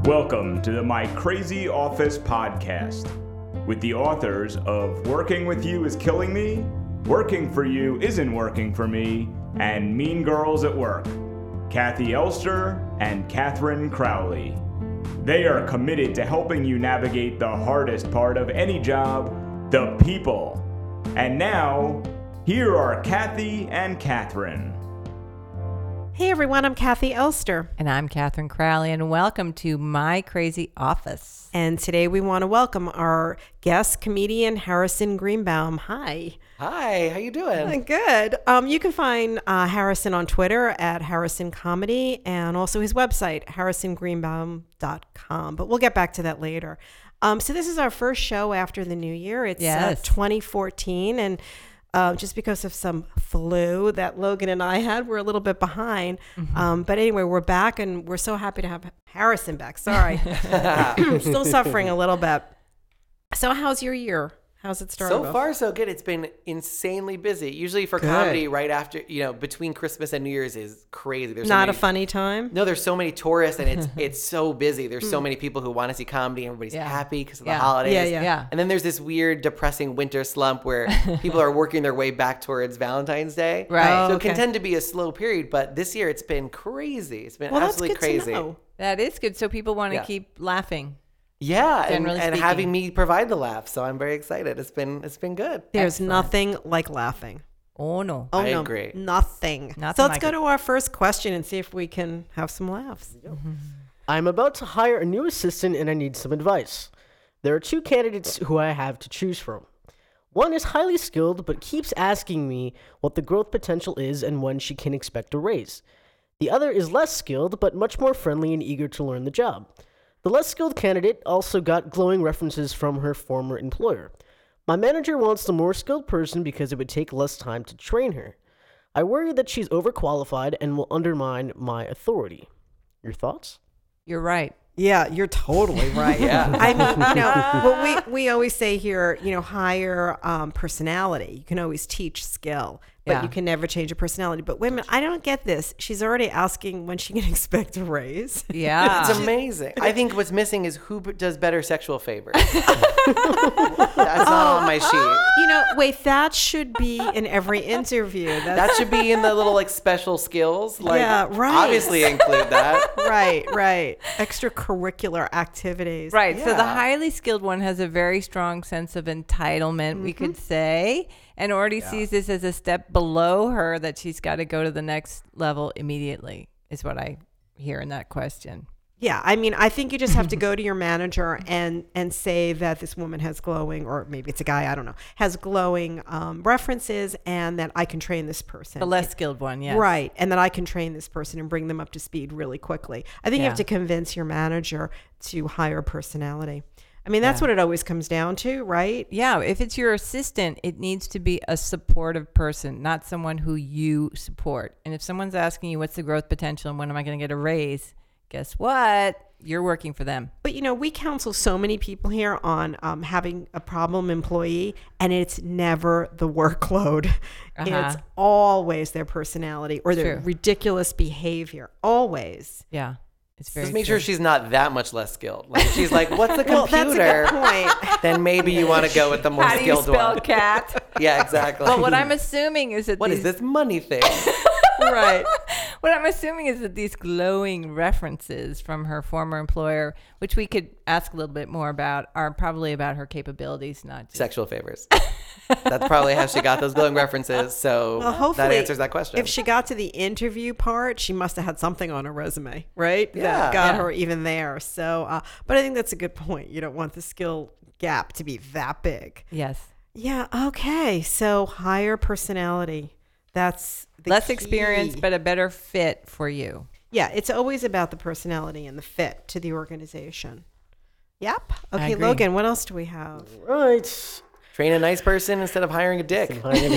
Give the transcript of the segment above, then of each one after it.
Welcome to the My Crazy Office podcast with the authors of Working With You Is Killing Me, Working For You Isn't Working For Me, and Mean Girls at Work, Kathy Elster and Catherine Crowley. They are committed to helping you navigate the hardest part of any job, the people. And now, here are Kathy and Catherine. Hey everyone, I'm Kathy Elster. And I'm Catherine Crowley, and welcome to My Crazy Office. And today we want to welcome our guest comedian, Harrison Greenbaum. Hi. Hi, how you doing? Good. You can find Harrison on Twitter at Harrison Comedy and also his website, harrisongreenbaum.com. But we'll get back to that later. So this is our first show after the new year. It's 2014, and just because of some flu that Logan and I had, we're a little bit behind. But anyway, we're back, and we're so happy to have Harrison back. Sorry. Still suffering a little bit. So how's your year? How's it started? So far, so good. It's been insanely busy. Usually for comedy, right after, between Christmas and New Year's is crazy. There's Not a funny time? No, there's so many tourists, and it's so busy. There's so many people who want to see comedy. Everybody's happy because of the holidays. Yeah. And then there's this weird, depressing winter slump where people are working their way back towards Valentine's Day. Right. So it can tend to be a slow period, but this year it's been crazy. It's been absolutely that's good crazy. to know. That is good. So people want to keep laughing. Yeah, and speaking. having me provide the laugh. So I'm very excited. It's been good. There's nothing like laughing. Oh, no. Oh, I no, agree. Nothing. So let's like go to our first question and see if we can have some laughs. I'm about to hire a new assistant and I need some advice. There are two candidates who I have to choose from. One is highly skilled but keeps asking me what the growth potential is and when she can expect a raise. The other is less skilled but much more friendly and eager to learn the job. The less skilled candidate also got glowing references from her former employer. My manager wants the more skilled person because it would take less time to train her. I worry that she's overqualified and will undermine my authority. Your thoughts? You're right. Yeah, you're totally right. Yeah. I mean, what we always say here, hire personality. You can always teach skill, but you can never change a personality. But women, I don't get this. She's already asking when she can expect a raise. Yeah. It's amazing. I think what's missing is who does better sexual favors. That's not on my sheet. Wait, that should be in every interview. That should be in the little special skills. Yeah, right. Obviously include that. Right. Extracurricular activities. Right. So the Yeah. highly skilled one has a very strong sense of entitlement, we could say, and already sees this as a step below her that she's got to go to the next level immediately, is what I hear in that question. Yeah, I mean, I think you just have to go to your manager and say that this woman has glowing, or maybe it's a guy, I don't know, has glowing references, and that I can train this person. The less skilled one, yes. Right, and that I can train this person and bring them up to speed really quickly. I think you have to convince your manager to hire personality. I mean, that's what it always comes down to, right? Yeah, if it's your assistant, it needs to be a supportive person, not someone who you support. And if someone's asking you what's the growth potential and when am I going to get a raise, guess what? You're working for them. But, we counsel so many people here on having a problem employee, and it's never the workload. It's always their personality or their ridiculous behavior. Always. Yeah. It's very Just make sure she's not that much less skilled. Like if she's like, what's the computer? Well, that's a good point. Then maybe you want to go with the more How do you skilled spell one. cat? Yeah, exactly. But what I'm assuming is that What is this money thing? Right. What I'm assuming is that these glowing references from her former employer, which we could ask a little bit more about, are probably about her capabilities, not just Sexual favors. That's probably how she got those glowing references. So hopefully, that answers that question. If she got to the interview part, she must have had something on her resume, right? Yeah. That got her even there. So, but I think that's a good point. You don't want the skill gap to be that big. Yes. Yeah. Okay. So higher personality. That's the Less key. experience, but a better fit for you. Yeah. It's always about the personality and the fit to the organization. Yep. Okay, agree. Logan, what else do we have? Right. Train a nice person instead of hiring a dick.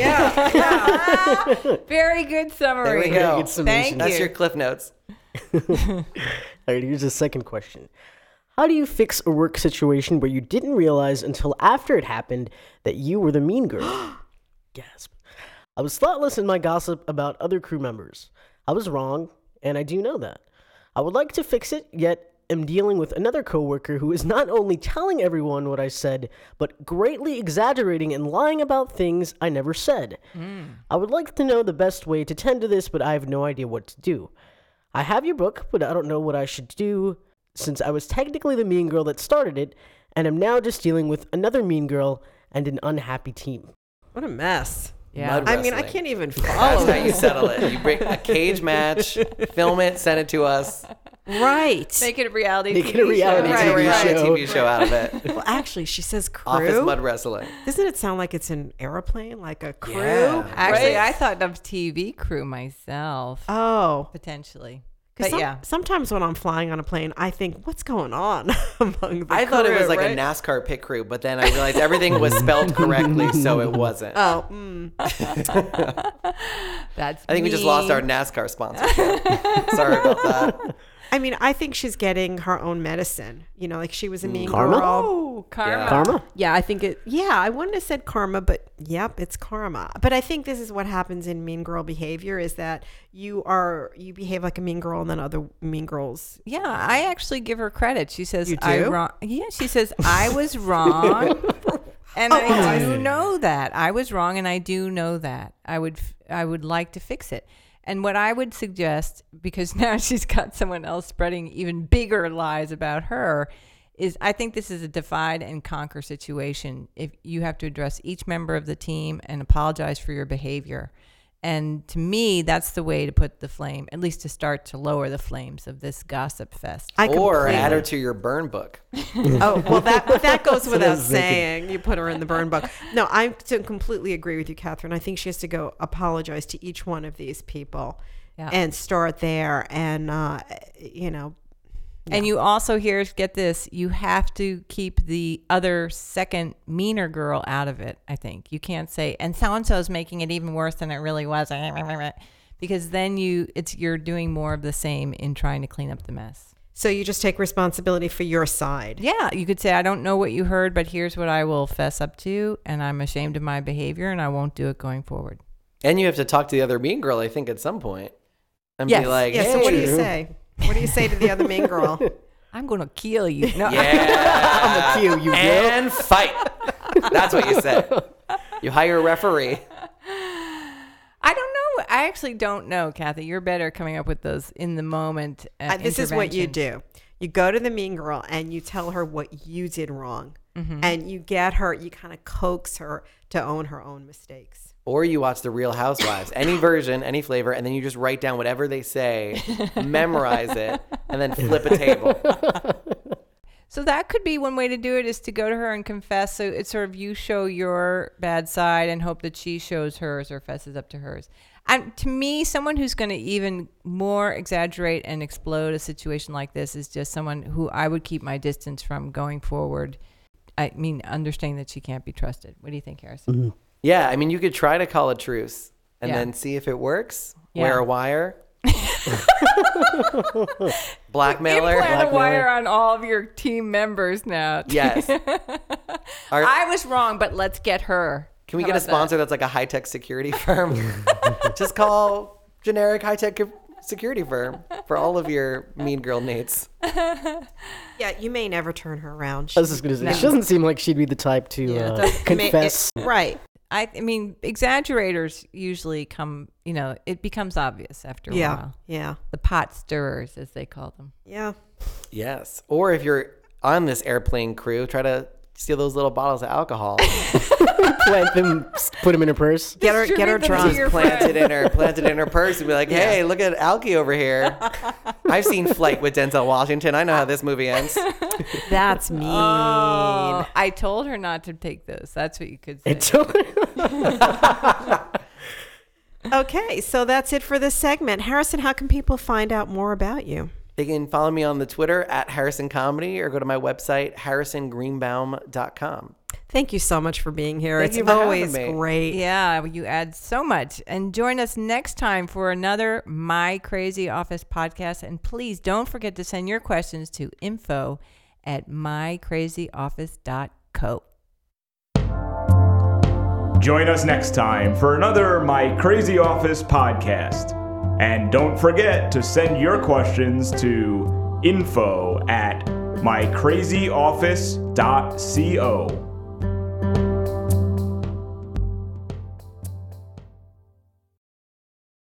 Very good summary. There we go. Good summation. Thank That's you. your Cliff Notes. All right, here's the second question. How do you fix a work situation where you didn't realize until after it happened that you were the mean girl? Gasp. I was thoughtless in my gossip about other crew members. I was wrong, and I do know that. I would like to fix it, yet am dealing with another coworker who is not only telling everyone what I said, but greatly exaggerating and lying about things I never said. I would like to know the best way to tend to this, but I have no idea what to do. I have your book, but I don't know what I should do since I was technically the mean girl that started it, and am now just dealing with another mean girl and an unhappy team. What a mess. Yeah. Mud I mean, I wrestling. can't even follow That's how you settle it. You bring a cage match, film it, send it to us. Right. Make it a reality Make TV it a reality show. Right, TV right. show. TV show out of it. Well, actually, she says crew. Office mud wrestling. Doesn't it sound like it's an airplane, like a crew? Yeah. Actually, Right? I thought of TV crew myself, Oh. potentially. 'Cause But yeah. sometimes when I'm flying on a plane, I think, what's going on among the I thought it crew, was like right? a NASCAR pit crew, but then I realized everything was spelled correctly, so it wasn't. Oh, That's I think we just lost our NASCAR sponsorship. Sorry about that. I mean, I think she's getting her own medicine. You know, like she was a mean Karma? girl. Oh, karma. Yeah. Karma? Yeah, I think it. Yeah, I wouldn't have said karma, but yep, it's karma. But I think this is what happens in mean girl behavior: is that you behave like a mean girl, and then other mean girls. Yeah, I actually give her credit. She says, You I do? wrong. Yeah, she says, I was wrong. And I do know that. I was wrong, and I do know that. I would like to fix it. And what I would suggest, because now she's got someone else spreading even bigger lies about her, is I think this is a divide and conquer situation. If you have to address each member of the team and apologize for your behavior. And to me, that's the way to put the flame, at least to start to lower the flames of this gossip fest. I Or completely- add her to your burn book. Oh, well, that goes what I without was thinking. saying. You put her in the burn book. No, I completely agree with you, Catherine. I think she has to go apologize to each one of these people and start there. And, And you also get this, you have to keep the other second meaner girl out of it, I think. You can't say, and so-and-so is making it even worse than it really was. Because then you're doing more of the same in trying to clean up the mess. So you just take responsibility for your side. Yeah, you could say, I don't know what you heard, but here's what I will fess up to, and I'm ashamed of my behavior, and I won't do it going forward. And you have to talk to the other mean girl, I think, at some point. And Yes. be like, Yeah, hey. so what do you say? What do you say to the other mean girl? I'm going to kill you. No, Yeah. I'm a cue, you girl. And fight. That's what you say. You hire a referee. I don't know. I actually don't know, Kathy. You're better coming up with those in the moment. This is what you interventions. do. You go to the mean girl and you tell her what you did wrong. And you get her, you kind of coax her to own her own mistakes. Or you watch The Real Housewives, any version, any flavor, and then you just write down whatever they say, memorize it, and then flip a table. So that could be one way to do it, is to go to her and confess. So it's sort of you show your bad side and hope that she shows hers or fesses up to hers. And to me, someone who's going to even more exaggerate and explode a situation like this is just someone who I would keep my distance from going forward. I mean, understanding that she can't be trusted. What do you think, Harrison? Mm-hmm. Yeah, I mean, you could try to call a truce and Yeah. then see if it works. Yeah. Wear a wire. Blackmailer. Implant a wire on all of your team members now. Yes. I was wrong, but let's get her. Can we How get a about that? sponsor that's like a high-tech security firm? Just call generic high-tech security firm for all of your mean girl mates. Yeah, you may never turn her around. I was just going to say, she doesn't seem like she'd be the type to confess. Right. I mean, exaggerators usually come, it becomes obvious after a Yeah. while. Yeah. The pot stirrers, as they call them. Yeah. Yes. Or if you're on this airplane crew, try to steal those little bottles of alcohol. Plant them, put them in her purse. Get her Distribute them to drunk. your planted in her purse and be like, hey, look at Alki over here. I've seen Flight with Denzel Washington. I know how this movie ends. That's mean. Oh, I told her not to take this. That's what you could say. Okay, so that's it for this segment. Harrison, how can people find out more about you? They can follow me on the Twitter at Harrison Comedy or go to my website, harrisongreenbaum.com. Thank you so much for being here. Thank It's you for having always me. great. Yeah, you add so much. And join us next time for another My Crazy Office podcast. And please don't forget to send your questions to info@mycrazyoffice.co. Join us next time for another My Crazy Office podcast. And don't forget to send your questions to info@mycrazyoffice.co.